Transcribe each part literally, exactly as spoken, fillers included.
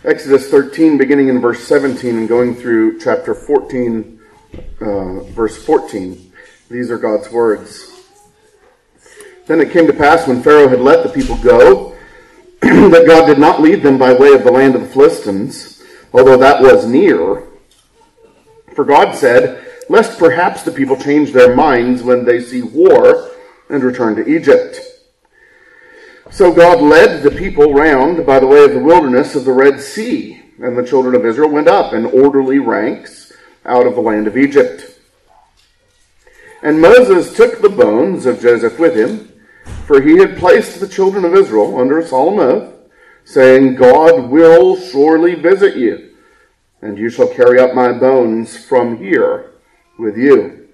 Exodus thirteen, beginning in verse seventeen and going through chapter fourteen, uh, verse fourteen. These are God's words. Then it came to pass when Pharaoh had let the people go, that God did not lead them by way of the land of the Philistines, although that was near. For God said, lest perhaps the people change their minds when they see war and return to Egypt. So God led the people round by the way of the wilderness of the Red Sea, and the children of Israel went up in orderly ranks out of the land of Egypt. And Moses took the bones of Joseph with him, for he had placed the children of Israel under a solemn oath, saying, God will surely visit you, and you shall carry up my bones from here with you.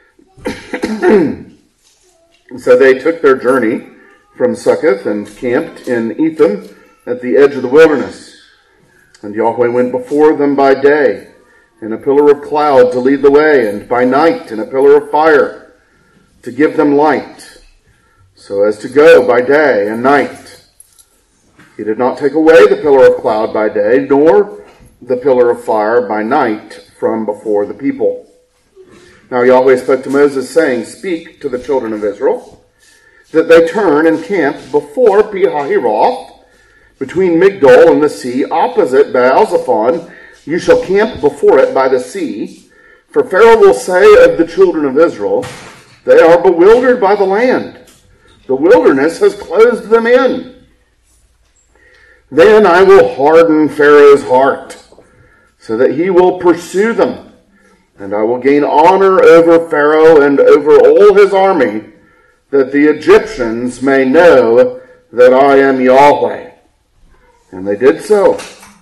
So they took their journey from Succoth and camped in Etham at the edge of the wilderness. And Yahweh went before them by day in a pillar of cloud to lead the way, and by night in a pillar of fire to give them light, so as to go by day and night. He did not take away the pillar of cloud by day, nor the pillar of fire by night from before the people. Now Yahweh spoke to Moses, saying, speak to the children of Israel, that they turn and camp before Pi-hahiroth, between Migdol and the sea, opposite Baal-zephon. You shall camp before it by the sea. For Pharaoh will say of the children of Israel, they are bewildered by the land. The wilderness has closed them in. Then I will harden Pharaoh's heart, so that he will pursue them. And I will gain honor over Pharaoh and over all his army, that the Egyptians may know that I am Yahweh. And they did so.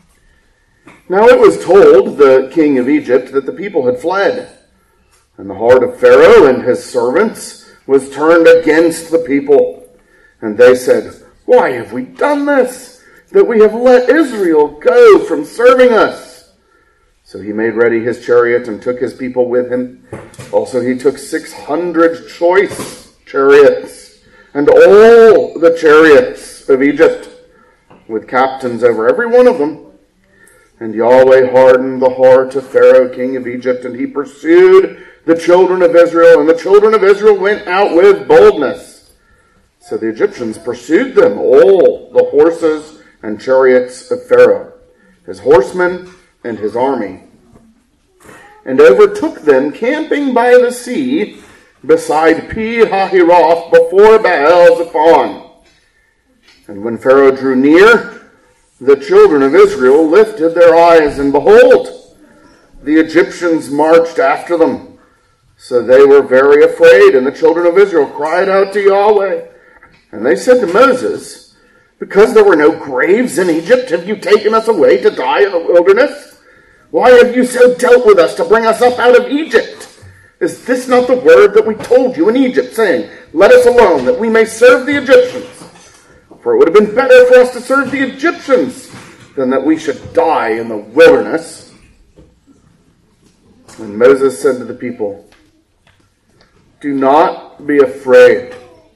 Now it was told the king of Egypt that the people had fled, and the heart of Pharaoh and his servants was turned against the people. And they said, why have we done this, that we have let Israel go from serving us? So he made ready his chariot and took his people with him. Also he took six hundred choice chariots, and all the chariots of Egypt, with captains over every one of them. And Yahweh hardened the heart of Pharaoh, king of Egypt, and he pursued the children of Israel, and the children of Israel went out with boldness. So the Egyptians pursued them, all the horses and chariots of Pharaoh, his horsemen and his army, and overtook them camping by the sea, beside Pi-hahiroth, before Baal-zephon. And when Pharaoh drew near, the children of Israel lifted their eyes, and behold, the Egyptians marched after them. So they were very afraid, and the children of Israel cried out to Yahweh. And they said to Moses, because there were no graves in Egypt, have you taken us away to die in the wilderness? Why have you so dealt with us to bring us up out of Egypt? Is this not the word that we told you in Egypt, saying, let us alone, that we may serve the Egyptians? For it would have been better for us to serve the Egyptians than that we should die in the wilderness. And Moses said to the people, do not be afraid.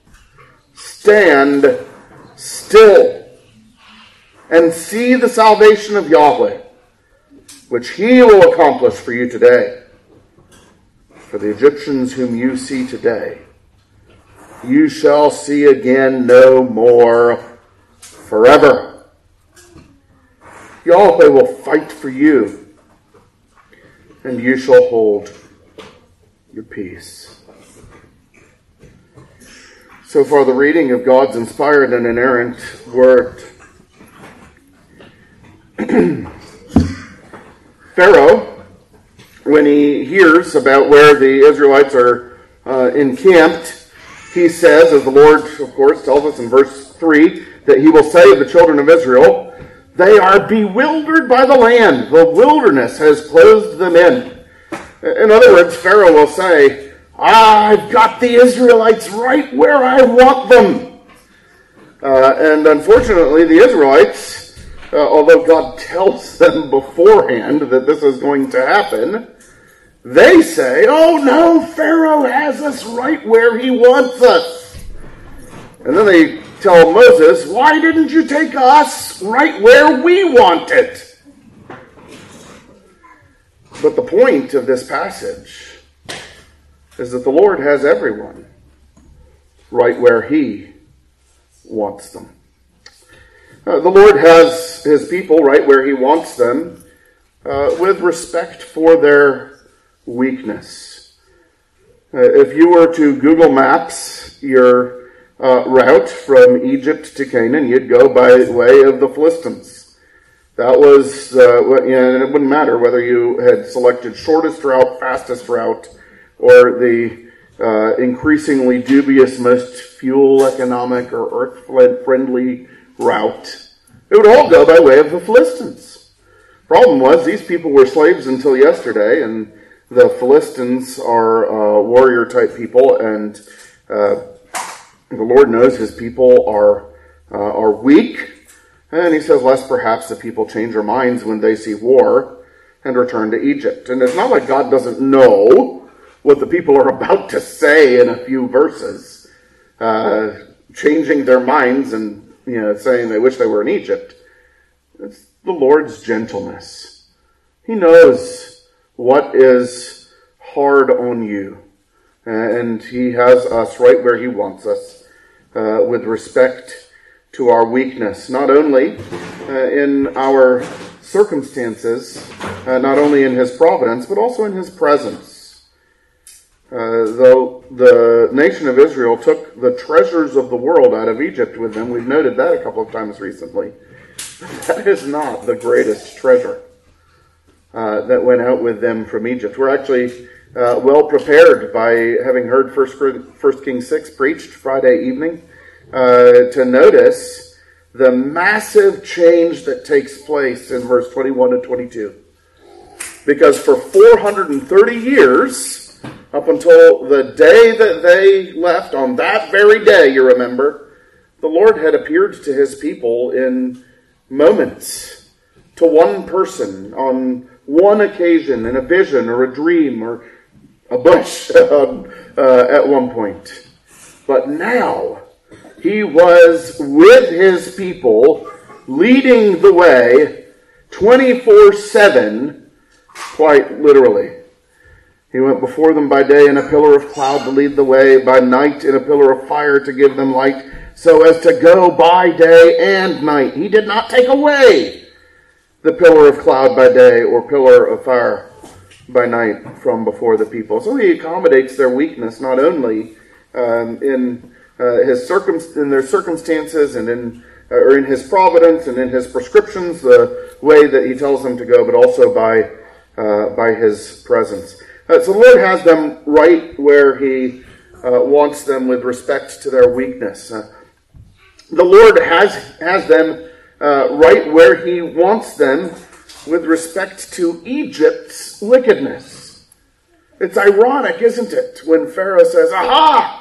Stand still and see the salvation of Yahweh, which he will accomplish for you today. For the Egyptians whom you see today, you shall see again no more forever. Yahweh will fight for you, and you shall hold your peace. So far, the reading of God's inspired and inerrant word. Pharaoh, when he hears about where the Israelites are uh, encamped, he says, as the Lord, of course, tells us in verse three, that he will say of the children of Israel, they are bewildered by the land. The wilderness has closed them in. In other words, Pharaoh will say, I've got the Israelites right where I want them. Uh, and unfortunately, the Israelites, uh, although God tells them beforehand that this is going to happen, they say, oh no, Pharaoh has us right where he wants us. And then they tell Moses, why didn't you take us right where we want it? But the point of this passage is that the Lord has everyone right where he wants them. Uh, the Lord has his people right where he wants them uh, with respect for their weakness. Uh, if you were to Google Maps your uh, route from Egypt to Canaan, you'd go by way of the Philistines. That was, uh, you know, and it wouldn't matter whether you had selected shortest route, fastest route, or the uh, increasingly dubious, most fuel economic or earth-friendly route. It would all go by way of the Philistines. Problem was, these people were slaves until yesterday, and the Philistines are uh, warrior-type people, and uh, the Lord knows his people are uh, are weak. And he says, lest perhaps the people change their minds when they see war and return to Egypt. And it's not like God doesn't know what the people are about to say in a few verses, uh, changing their minds and, you know, saying they wish they were in Egypt. It's the Lord's gentleness. He knows what is hard on you. And he has us right where he wants us uh, with respect to our weakness, not only uh, in our circumstances, uh, not only in his providence, but also in his presence. Uh, though the nation of Israel took the treasures of the world out of Egypt with them, we've noted that a couple of times recently, that is not the greatest treasure uh, that went out with them from Egypt. We're actually uh, well prepared by having heard First Kings six preached Friday evening, Uh, to notice the massive change that takes place in verse twenty-one to twenty-two. Because for four hundred thirty years, up until the day that they left, on that very day, you remember, the Lord had appeared to his people in moments, to one person, on one occasion, in a vision or a dream or a bush uh, uh, at one point. But now, he was with his people, leading the way, twenty-four seven, quite literally. He went before them by day in a pillar of cloud to lead the way, by night in a pillar of fire to give them light, so as to go by day and night. He did not take away the pillar of cloud by day or pillar of fire by night from before the people. So he accommodates their weakness, not only um, in Uh, his circum in their circumstances and in uh, or in his providence and in his prescriptions, the way that he tells them to go, but also by uh, by his presence. Uh, so the Lord has them right where he uh, wants them with respect to their weakness. Uh, the Lord has has them uh, right where he wants them with respect to Egypt's wickedness. It's ironic, isn't it, when Pharaoh says, "Aha!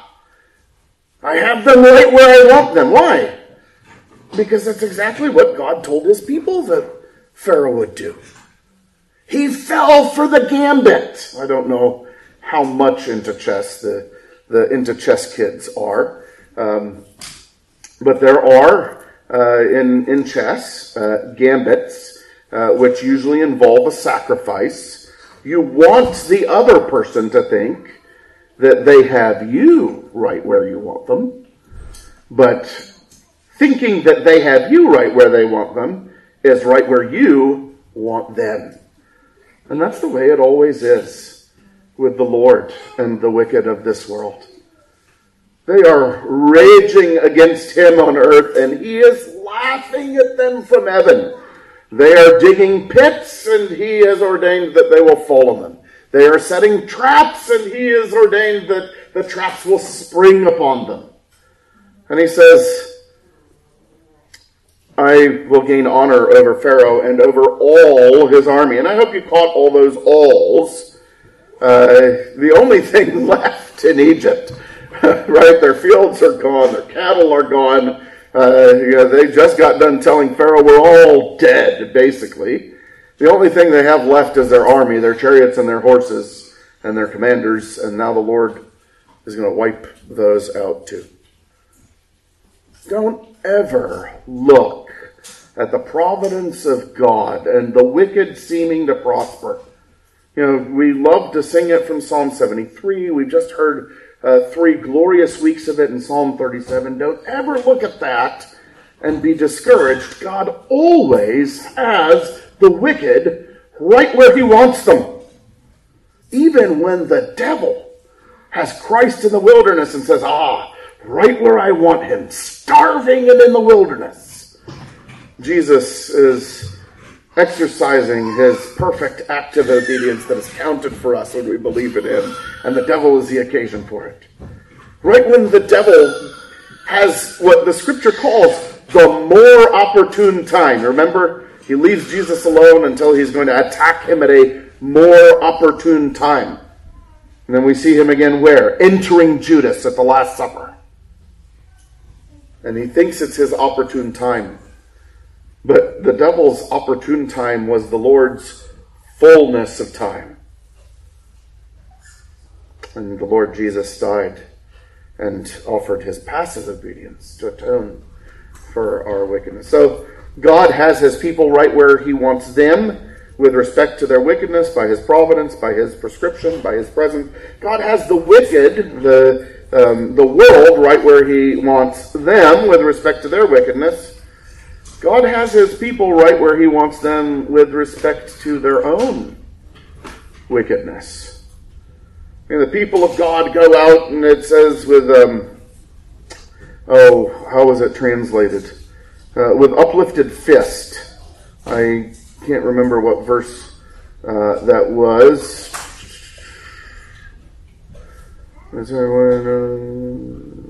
I have them right where I want them." Why? Because that's exactly what God told his people that Pharaoh would do. He fell for the gambit. I don't know how much into chess the, the into chess kids are. Um, but there are, uh, in, in chess, uh, gambits, uh, which usually involve a sacrifice. You want the other person to think that they have you right where you want them, but thinking that they have you right where they want them is right where you want them. And that's the way it always is with the Lord and the wicked of this world. They are raging against him on earth, and he is laughing at them from heaven. They are digging pits, and he has ordained that they will fall on them. They are setting traps, and he has ordained that the traps will spring upon them. And he says, I will gain honor over Pharaoh and over all his army. And I hope you caught all those alls. Uh, the only thing left in Egypt, right? Their fields are gone. Their cattle are gone. Uh, you know, they just got done telling Pharaoh we're all dead, basically. The only thing they have left is their army, their chariots and their horses and their commanders, and now the Lord is going to wipe those out too. Don't ever look at the providence of God and the wicked seeming to prosper. You know, we love to sing it from Psalm seventy-three. We've just heard uh, three glorious weeks of it in Psalm thirty-seven. Don't ever look at that and be discouraged. God always has the wicked right where he wants them. Even when the devil has Christ in the wilderness and says, ah, right where I want him, starving and in the wilderness. Jesus is exercising his perfect act of obedience that is counted for us when we believe in him, and the devil is the occasion for it. Right when the devil has what the scripture calls the more opportune time. Remember, he leaves Jesus alone until he's going to attack him at a more opportune time. And then we see him again where? Entering Judas at the Last Supper. And he thinks it's his opportune time. But the devil's opportune time was the Lord's fullness of time. And the Lord Jesus died and offered his passive obedience to atone for our wickedness. So God has his people right where he wants them with respect to their wickedness, by his providence, by his prescription, by his presence. God has the wicked, the, um, the world, right where he wants them with respect to their wickedness. God has his people right where he wants them with respect to their own wickedness. And the people of God go out, and it says with, um, oh, how was it translated? Uh, with uplifted fist. I can't remember what verse uh, that was. Is there one?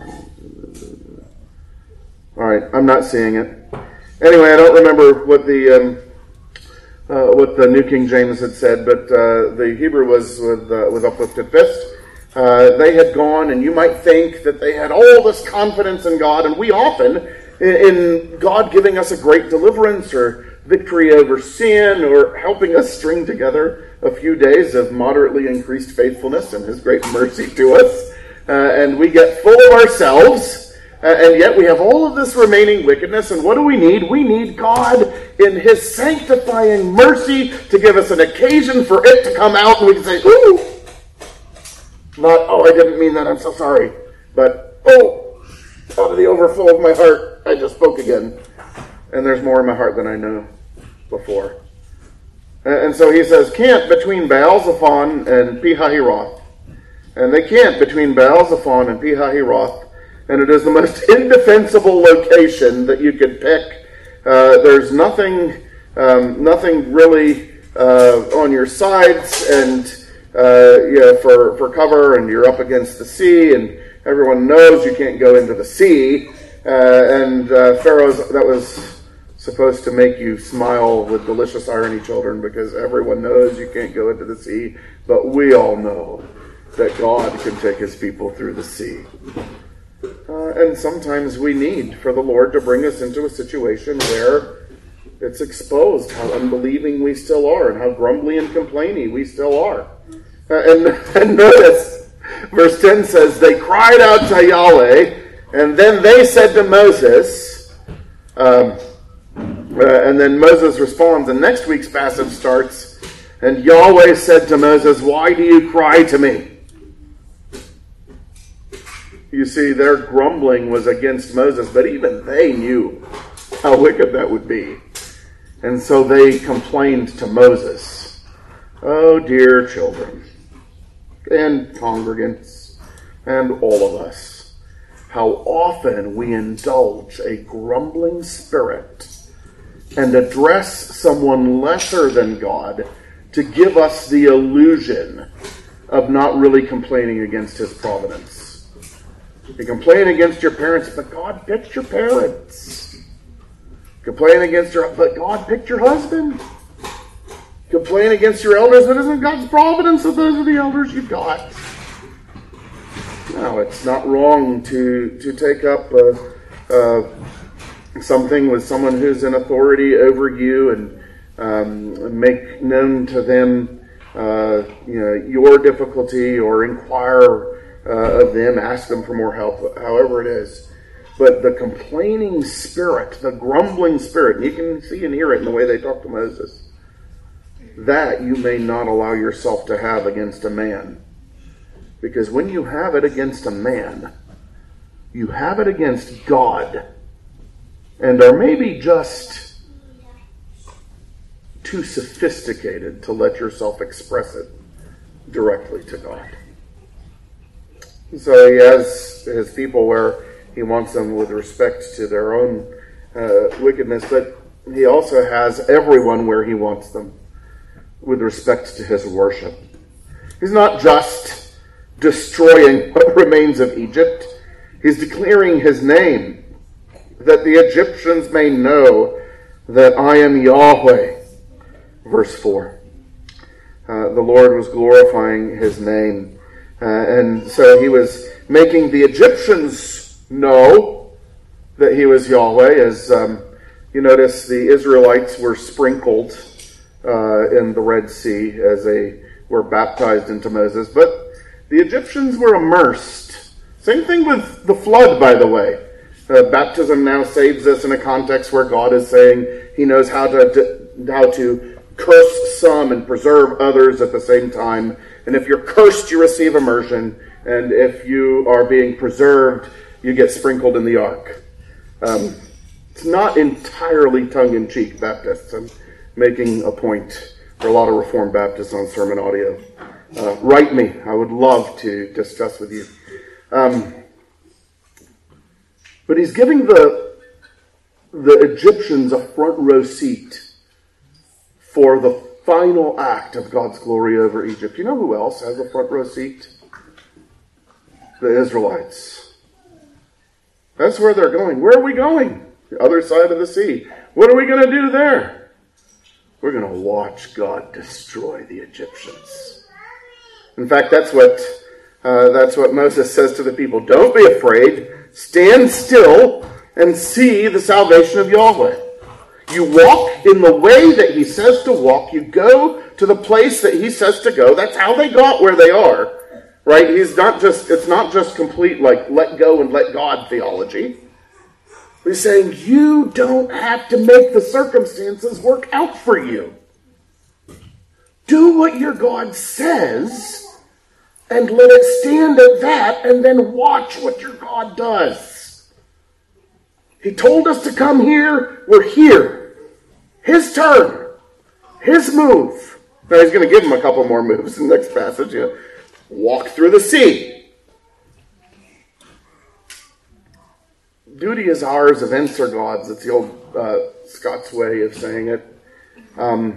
Uh... All right, I'm not seeing it. Anyway, I don't remember what the um, uh, what the New King James had said, but uh, the Hebrew was with uh, with uplifted fist. Uh, they had gone, and you might think that they had all this confidence in God, and we often, in, in God giving us a great deliverance or victory over sin, or helping us string together a few days of moderately increased faithfulness and his great mercy to us, uh, and we get full of ourselves. Uh, and yet we have all of this remaining wickedness, and what do we need? We need God in his sanctifying mercy to give us an occasion for it to come out, and we can say, ooh! Not, oh, I didn't mean that, I'm so sorry. But, oh, out of the overflow of my heart, I just spoke again. And there's more in my heart than I know before. And, and so he says, camp between Baal-Zephon and Pi-hahiroth. And they camp between Baal-Zephon and Pi-hahiroth. And it is the most indefensible location that you could pick. Uh, there's nothing, um, nothing really uh, on your sides, and uh, you know, for for cover, and you're up against the sea, and everyone knows you can't go into the sea. Uh, and uh, Pharaoh's that was supposed to make you smile with delicious irony, children, because everyone knows you can't go into the sea, but we all know that God can take his people through the sea. Uh, and sometimes we need for the Lord to bring us into a situation where it's exposed how unbelieving we still are and how grumbly and complaining we still are. Uh, and, and notice, verse ten says, they cried out to Yahweh, and then they said to Moses, um, uh, and then Moses responds, and next week's passage starts, and Yahweh said to Moses, why do you cry to me? You see, their grumbling was against Moses, but even they knew how wicked that would be. And so they complained to Moses. Oh, dear children, and congregants, and all of us, how often we indulge a grumbling spirit and address someone lesser than God to give us the illusion of not really complaining against his providence. You complain against your parents, but God picked your parents. Complain against your, but God picked your husband. Complain against your elders, but isn't God's providence that those are the elders you've got? No, it's not wrong to to take up uh, uh, something with someone who's in authority over you and um, make known to them, uh, you know, your difficulty, or inquire Uh, of them, ask them for more help, however it is. But the complaining spirit, the grumbling spirit, and you can see and hear it in the way they talk to Moses, that you may not allow yourself to have against a man. Because when you have it against a man, you have it against God, and are maybe just too sophisticated to let yourself express it directly to God. So he has his people where he wants them with respect to their own uh, wickedness, but he also has everyone where he wants them with respect to his worship. He's not just destroying what remains of Egypt. He's declaring his name, that the Egyptians may know that I am Yahweh. Verse four. Uh, the Lord was glorifying his name. Uh, and so he was making the Egyptians know that he was Yahweh. As um, you notice, the Israelites were sprinkled uh, in the Red Sea as they were baptized into Moses. But the Egyptians were immersed. Same thing with the flood, by the way. Uh, baptism now saves us in a context where God is saying he knows how to how to curse some and preserve others at the same time. And if you're cursed, you receive immersion. And if you are being preserved, you get sprinkled in the ark. Um, it's not entirely tongue-in-cheek, Baptists. I'm making a point for a lot of Reformed Baptists on sermon audio. Uh, write me. I would love to discuss with you. Um, but he's giving the, the Egyptians a front row seat for the final act of God's glory over Egypt. You know who else has a front row seat? The Israelites. That's where they're going. Where are we going? The other side of the sea. What are we going to do there? We're going to watch God destroy the Egyptians. In fact, that's what uh, that's what Moses says to the people. Don't be afraid. Stand still and see the salvation of Yahweh. You walk in the way that he says to walk. You go to the place that he says to go. That's how they got where they are. Right? He's not just, it's not just complete like let go and let God theology. He's saying you don't have to make the circumstances work out for you. Do what your God says and let it stand at that, and then watch what your God does. He told us to come here. We're here. His turn. His move. Now he's going to give him a couple more moves in the next passage. You know, walk through the sea. Duty is ours, events are God's. It's the old uh, Scots way of saying it. Um,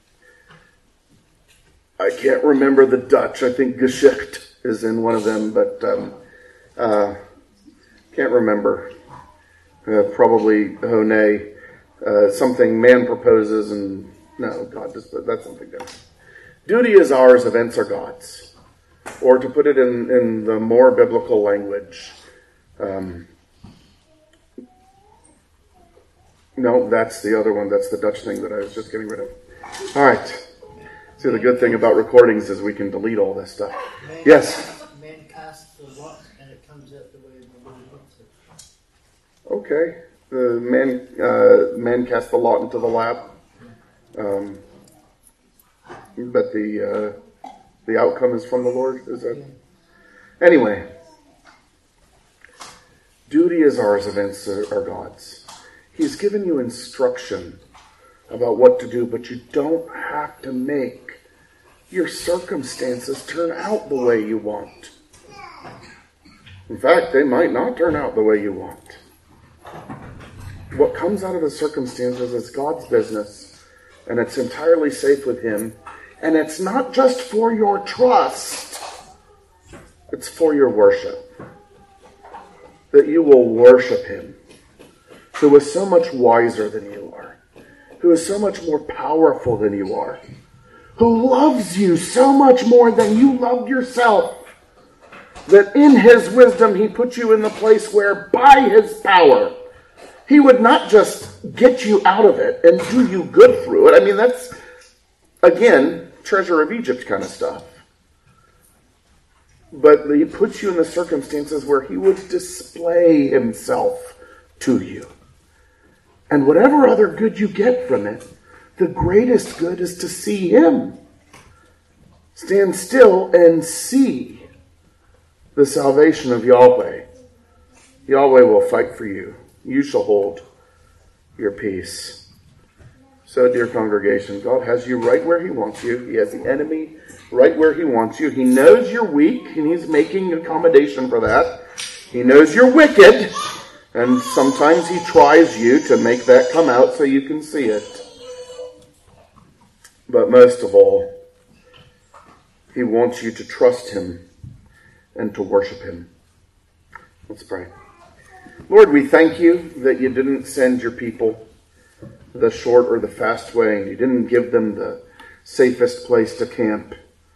I can't remember the Dutch. I think Geschicht is in one of them, but um, uh, can't remember. Uh, probably Hone. Uh, something man proposes and no, God does. That's something different. Duty is ours, events are God's. Or to put it in, in the more biblical language, um, no, that's the other one. That's the Dutch thing that I was just getting rid of. All right. See, the good thing about recordings is we can delete all this stuff. Man, yes? Man casts the lot and it comes out the way the Lord wants it. Okay. The man, uh, man cast the lot into the lap. Um, but the uh, the outcome is from the Lord. Is that? Anyway. Duty is ours, events are God's. He's given you instruction about what to do, but you don't have to make your circumstances turn out the way you want. In fact, they might not turn out the way you want. What comes out of the circumstances is God's business, and it's entirely safe with him, and it's not just for your trust, it's for your worship. That you will worship him, who is so much wiser than you are, who is so much more powerful than you are, who loves you so much more than you love yourself, that in his wisdom he put you in the place where by his power he would not just get you out of it and do you good through it. I mean, that's, again, treasure of Egypt kind of stuff. but he puts you in the circumstances where he would display himself to you. And whatever other good you get from it, the greatest good is to see him. Stand still and see the salvation of Yahweh. Yahweh will fight for you. You shall hold your peace. So, dear congregation, God has you right where he wants you. He has the enemy right where he wants you. He knows you're weak, and he's making accommodation for that. He knows you're wicked, and sometimes he tries you to make that come out so you can see it. But most of all, he wants you to trust him and to worship him. Let's pray. Lord, we thank you that you didn't send your people the short or the fast way, and you didn't give them the safest place to camp.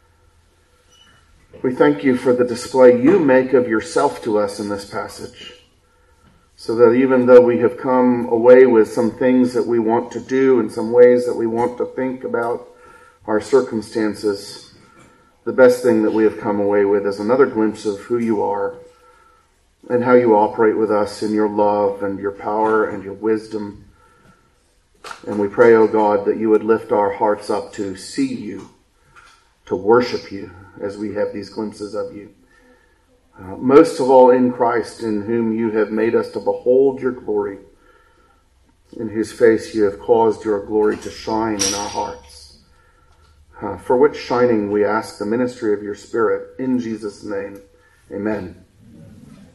We thank you for the display you make of yourself to us in this passage, so that even though we have come away with some things that we want to do and some ways that we want to think about our circumstances, the best thing that we have come away with is another glimpse of who you are and how you operate with us in your love and your power and your wisdom. And we pray, O God, that you would lift our hearts up to see you, to worship you as we have these glimpses of you. Uh, most of all in Christ, in whom you have made us to behold your glory, in whose face you have caused your glory to shine in our hearts. Uh, for which shining we ask the ministry of your Spirit. In Jesus' name, amen.